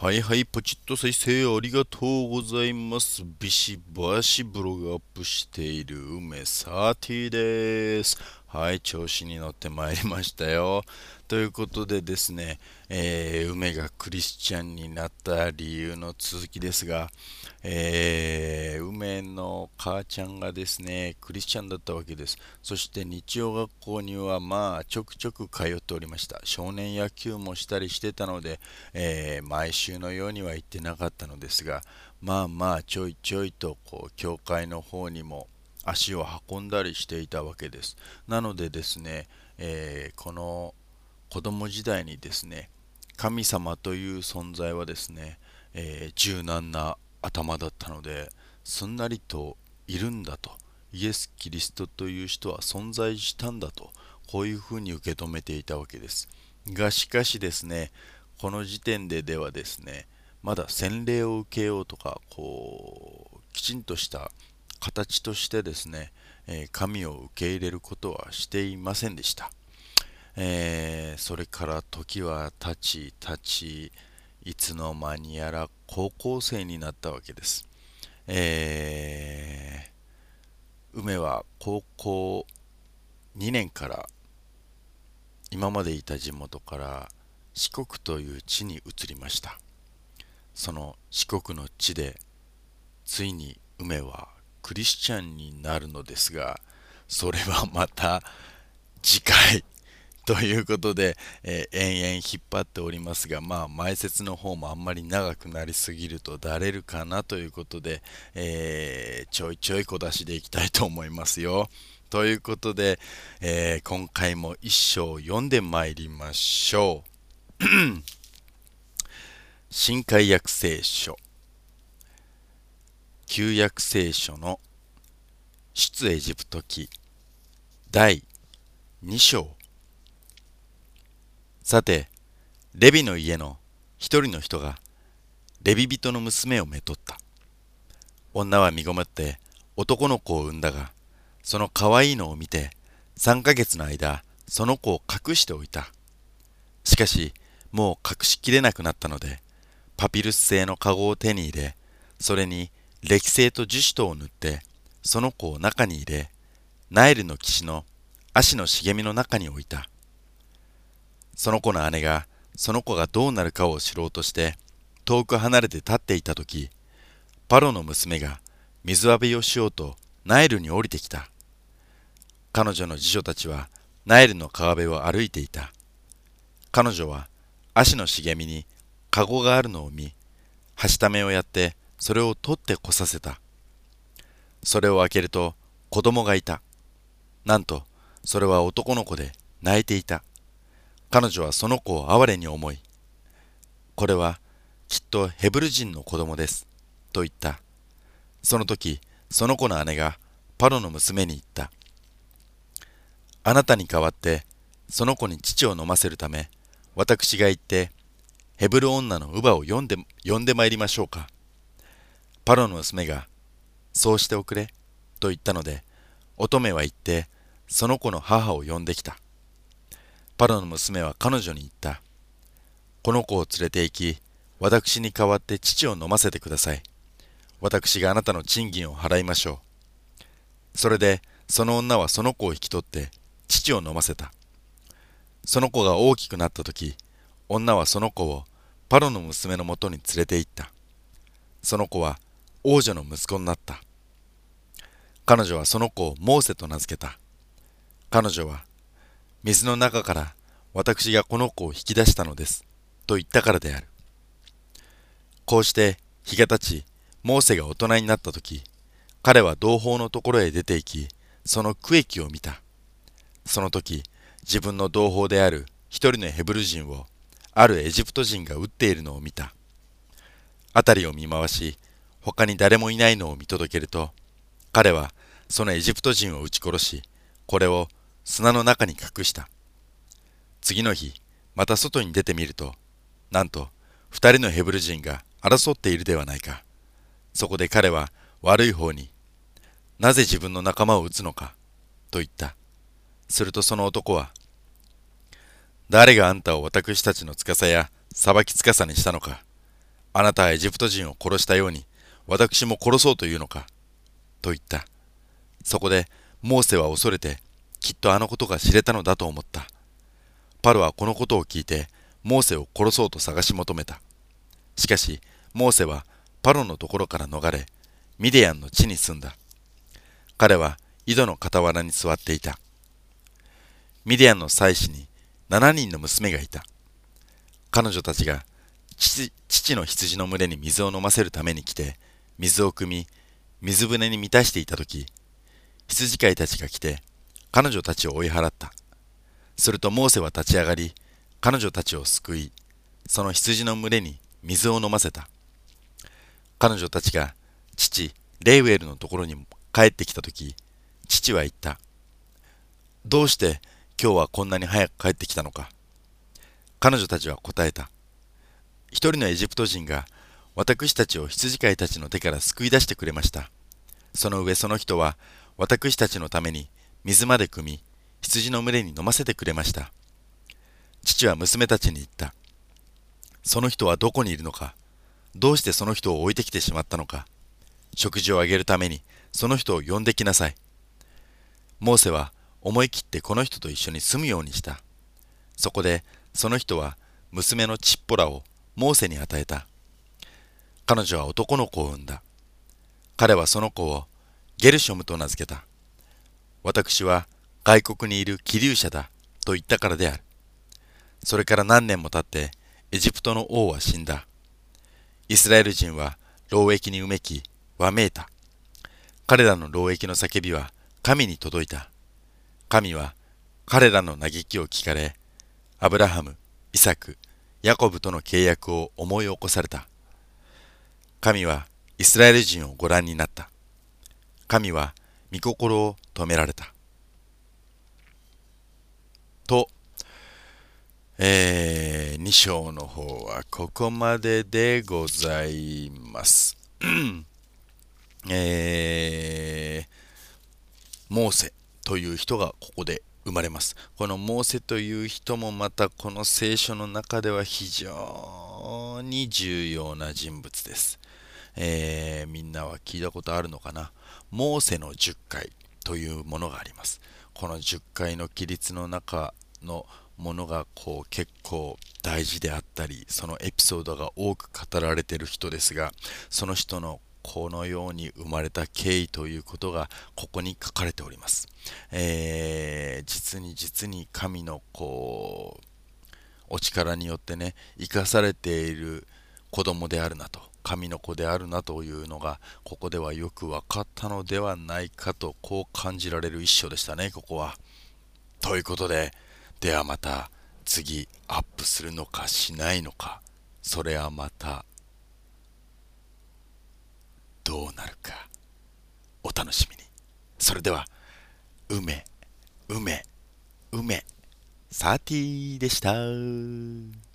はいはい、ポチッと再生ありがとうございます。ビシバシブログアップしている梅サーティです。はい、調子に乗ってまいりましたよ。ということでですね、梅がクリスチャンになった理由の続きですが、梅の母ちゃんがですね、クリスチャンだったわけです。そして日曜学校にはちょくちょく通っておりました。少年野球もしたりしてたので、毎週のようには行ってなかったのですが、ちょいちょいと教会の方にも足を運んだりしていたわけです。なのでですね、この子供時代にですね、神様という存在はですね、柔軟な頭だったので、すんなりといるんだと、イエス・キリストという人は存在したんだと、こういうふうに受け止めていたわけです。がしかしですね、この時点ではですね、まだ洗礼を受けようとか、きちんとした形としてですね、神を受け入れることはしていませんでした。それから時は経ち、いつの間にやら高校生になったわけです。梅は高校2年から今までいた地元から四国という地に移りました。その四国の地でついに梅はクリスチャンになるのですが、それはまた次回ということで、延々引っ張っておりますが、前説の方もあんまり長くなりすぎるとだれるかなということで、ちょいちょい小出しでいきたいと思いますよ。ということで、今回も一章読んでまいりましょう。新海約聖書、旧約聖書の出エジプト記第2章。さて、レビの家の一人の人がレビ人の娘をめとった。女は身ごもって男の子を産んだが、その可愛いのを見て3ヶ月の間、その子を隠しておいた。しかし、もう隠しきれなくなったので、パピルス製の籠を手に入れ、それに歴製と樹脂とを塗って、その子を中に入れ、ナイルの岸の足の茂みの中に置いた。その子の姉が、その子がどうなるかを知ろうとして、遠く離れて立っていたとき、パロの娘が水浴びをしようとナイルに降りてきた。彼女の次女たちはナイルの川辺を歩いていた。彼女は足の茂みにカゴがあるのを見、はしためをやってそれを取ってこさせた。それを開けると子供がいた。なんとそれは男の子で泣いていた。彼女はその子を哀れに思い、これはきっとヘブル人の子供です、と言った。その時、その子の姉がパロの娘に言った。あなたに代わって、その子に乳を飲ませるため、私が行って、ヘブル女の乳母を呼んでまいりましょうか。パロの娘が、そうしておくれ、と言ったので、乙女は行って、その子の母を呼んできた。パロの娘は彼女に言った。この子を連れて行き、私に代わって乳を飲ませてください。私があなたの賃金を払いましょう。それで、その女はその子を引き取って、乳を飲ませた。その子が大きくなったとき、女はその子をパロの娘のもとに連れて行った。その子は王女の息子になった。彼女はその子をモーセと名付けた。彼女は、水の中から私がこの子を引き出したのです、と言ったからである。こうして日が経ち、モーセが大人になったとき、彼は同胞のところへ出て行き、その区域を見た。その時、自分の同胞である一人のヘブル人を、あるエジプト人が撃っているのを見た。辺りを見回し、他に誰もいないのを見届けると、彼はそのエジプト人を撃ち殺し、これを砂の中に隠した。次の日、また外に出てみると、なんと二人のヘブル人が争っているではないか。そこで彼は悪い方に、なぜ自分の仲間を撃つのか、と言った。するとその男は、誰があんたを私たちの司や裁き司にしたのか。 あなたはエジプト人を殺したように、私も殺そうというのか、と言った。そこで、モーセは恐れて、きっとあのことが知れたのだと思った。パロはこのことを聞いて、モーセを殺そうと探し求めた。しかし、モーセはパロのところから逃れ、ミディアンの地に住んだ。彼は井戸の傍らに座っていた。ミディアンの妻子に7人の娘がいた。彼女たちが父の羊の群れに水を飲ませるために来て、水を汲み、水舟に満たしていたとき、羊飼いたちが来て、彼女たちを追い払った。するとモーセは立ち上がり、彼女たちを救い、その羊の群れに水を飲ませた。彼女たちが父レイウェルのところに帰ってきたとき、父は言った。どうして今日はこんなに早く帰ってきたのか。彼女たちは答えた。一人のエジプト人が私たちを羊飼いたちの手から救い出してくれました。その上その人は私たちのために水まで汲み、羊の群れに飲ませてくれました。父は娘たちに言った。その人はどこにいるのか。どうしてその人を置いてきてしまったのか。食事をあげるためにその人を呼んできなさい。モーセは思い切ってこの人と一緒に住むようにした。そこでその人は娘のチッポラをモーセに与えた。彼女は男の子を産んだ。彼はその子をゲルショムと名付けた。私は外国にいる寄留者だと言ったからである。それから何年も経ってエジプトの王は死んだ。イスラエル人は労役にうめき、わめいた。彼らの労役の叫びは神に届いた。神は彼らの嘆きを聞かれ、アブラハム、イサク、ヤコブとの契約を思い起こされた。神はイスラエル人をご覧になった。神は御心を止められた。と、2章の方はここまででございます。モーセという人がここで生まれます。このモーセという人もまたこの聖書の中では非常に重要な人物です。みんなは聞いたことあるのかな。モーセの10回というものがあります。この10回の記述の中のものが結構大事であったり、そのエピソードが多く語られている人ですが、その人のこのように生まれた経緯ということがここに書かれております。実に神のお力によってね、生かされている子供であるなと、神の子であるなというのがここではよく分かったのではないかと、こう感じられる一章でしたね、ここは。ということで、ではまた次アップするのかしないのか、それはまたどうなるかお楽しみに。それでは、梅サーティーでした。